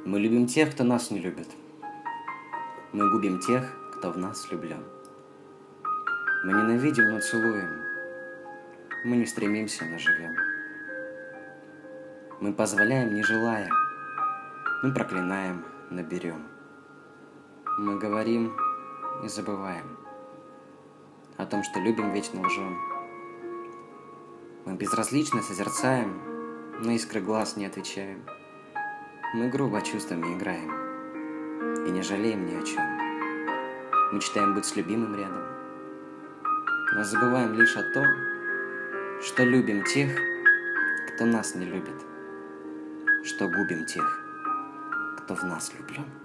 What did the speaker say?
Мы любим тех, кто нас не любит. Мы губим тех, кто в нас влюблен. Мы ненавидим, но целуем. Мы не стремимся, но живем. Мы позволяем, не желая. Мы проклинаем, но берем. Мы говорим и забываем о том, что любим, вечно лжем. Мы безразлично созерцаем, на искры глаз не отвечаем. Мы грубо чувствами играем и не жалеем ни о чем. Мечтаем быть с любимым рядом, но забываем лишь о том, что любим тех, кто нас не любит, что губим тех, кто в нас влюблен.